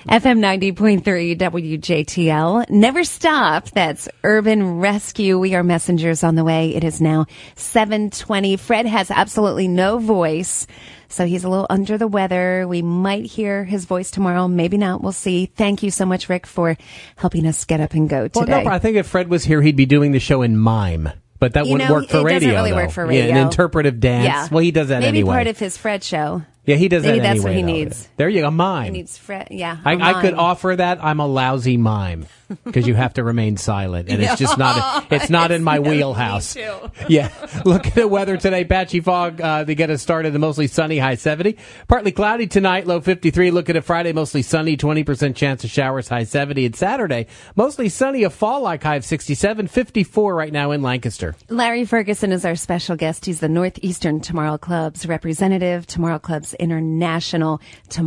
FM 90.3 WJTL. Never stop. That's Urban Rescue. We are messengers on the way. It is now 7:20. Fred has absolutely no voice, so he's a little under the weather. We might hear his voice tomorrow. Maybe not. We'll see. Thank you so much, Rick, for helping us get up and go today. Well, no, I think if Fred was here, he'd be doing the show in mime. But that wouldn't work for radio, it doesn't really work for radio. Yeah, an interpretive dance. Yeah. Well, he does that Maybe anyway. part of his Fred show. Yeah, he does Maybe that anyway. Maybe that's what he though. needs. There you go, mime. He needs Fred, yeah. I could offer that. I'm a lousy mime because you have to remain silent, and it's just not. It's not in my wheelhouse. Me too. Yeah. Look at the weather today. Patchy fog to get us started. Mostly sunny, high 70. Partly cloudy tonight, low 53. Look at it Friday, mostly sunny, 20% chance of showers, high 70. And Saturday, mostly sunny, a fall-like high of 67, 54 right now in Lancaster. Larry Ferguson is our special guest. He's the Northeastern Tomorrow Club's representative, Tomorrow Club's International,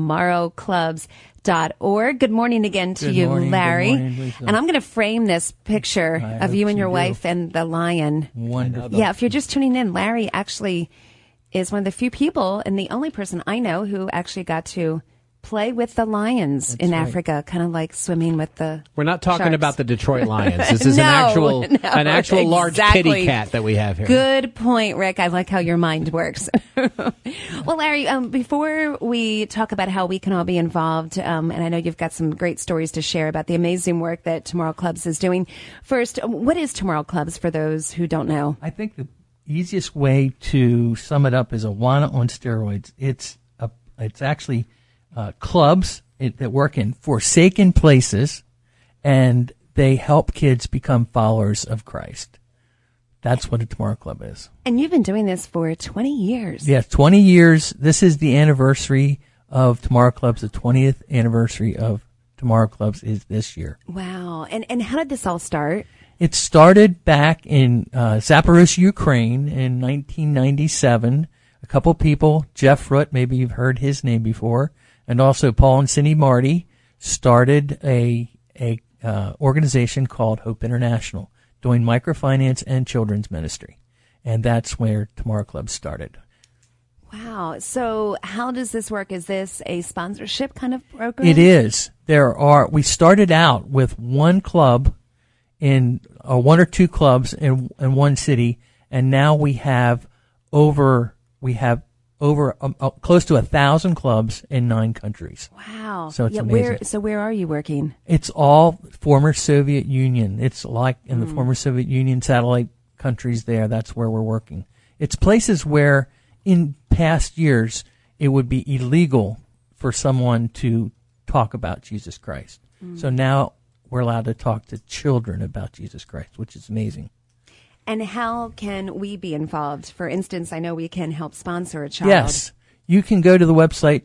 tomorrowclubs.org. Good morning again to you, Larry. Good morning, Lisa. And I'm going to frame this picture of you and your wife and the lion. Wonderful. Yeah, if you're just tuning in, Larry actually is one of the few people and the only person I know who actually got to play with the lions in Africa, kind of like swimming with the We're not talking sharks. about the Detroit Lions. This is No, an actual large exactly. kitty cat that we have here. Good point, Rick. I like how your mind works. Well, Larry, before we talk about how we can all be involved, and I know you've got some great stories to share about the amazing work that Tomorrow Clubs is doing. First, what is Tomorrow Clubs for those who don't know? I think the easiest way to sum it up is Awana on steroids. It's actually clubs that work in forsaken places, and they help kids become followers of Christ. That's what a Tomorrow Club is. And you've been doing this for 20 years. Yes, 20 years. This is the anniversary of Tomorrow Clubs. The 20th anniversary of Tomorrow Clubs is this year. Wow. And how did this all start? It started back in Zaporozhye, Ukraine in 1997. A couple people, Jeff Root, maybe you've heard his name before, and also Paul and Cindy Marty started a organization called Hope International, doing microfinance and children's ministry. And that's where Tomorrow Club started. Wow. So how does this work? Is this a sponsorship kind of program? It is. We started out with one club in one or two clubs in one city, and now we have over close to 1,000 clubs in 9 countries. Wow. So it's amazing. Where are you working? It's all former Soviet Union. It's like in the former Soviet Union satellite countries there. That's where we're working. It's places where in past years it would be illegal for someone to talk about Jesus Christ. So now we're allowed to talk to children about Jesus Christ, which is amazing. And how can we be involved? For instance, I know we can help sponsor a child. Yes. You can go to the website,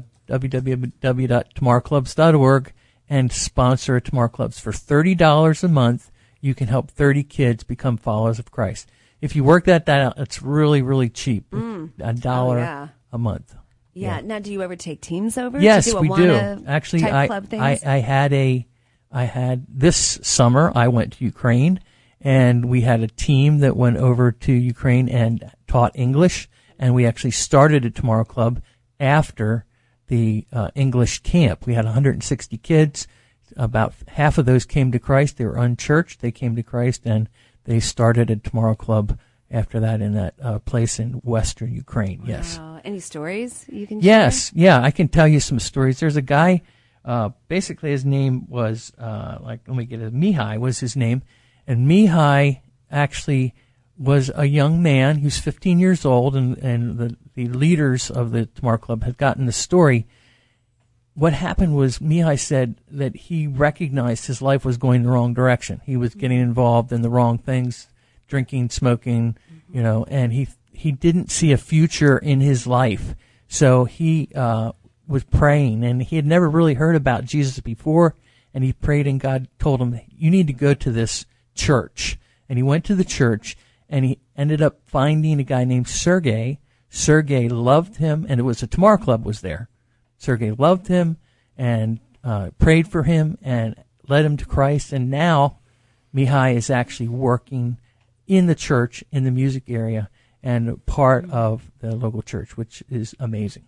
www.tomorrowclubs.org, and sponsor a Tomorrow Clubs. For $30 a month, you can help 30 kids become followers of Christ. If you work that out, it's really, really cheap. $1 a month. Yeah. Now, do you ever take teams over? Yes, to do we do. Actually, club things? I had this summer, I went to Ukraine, and we had a team that went over to Ukraine and taught English, and we actually started a Tomorrow Club after the English camp. We had 160 kids. About half of those came to Christ. They were unchurched. They came to Christ, and they started a Tomorrow Club after that in that place in western Ukraine. Wow. Yes. Any stories you can Yes. share? Yeah, I can tell you some stories. There's a guy, basically his name was, Mihai was his name. And Mihai actually was a young man. He was 15 years old, and the leaders of the Tomorrow Club had gotten the story. What happened was Mihai said that he recognized his life was going the wrong direction. He was getting involved in the wrong things, drinking, smoking, and he didn't see a future in his life. So he was praying, and he had never really heard about Jesus before, and he prayed, and God told him, you need to go to this church. And he went to the church, and he ended up finding a guy named Sergey. Sergey loved him, and it was a Tomorrow Club was there. Sergey loved him and prayed for him and led him to Christ. And now Mihai is actually working in the church in the music area and part of the local church, which is amazing.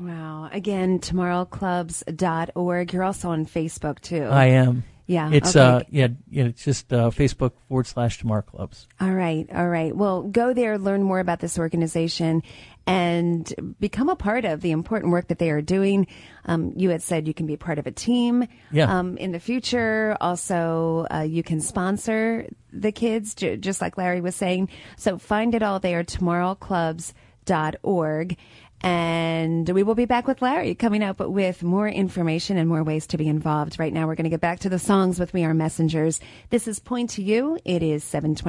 Wow. Again, tomorrowclubs.org. You're also on Facebook, too. I am. Yeah. It's okay. it's just Facebook.com/Tomorrow Clubs. All right. Well, go there, learn more about this organization, and become a part of the important work that they are doing. You had said you can be part of a team in the future. Also, you can sponsor the kids, just like Larry was saying. So find it all there, tomorrowclubs.org. And we will be back with Larry coming up with more information and more ways to be involved. Right now, we're going to get back to the songs with We Are Messengers. This is Point to You. It is 7:20.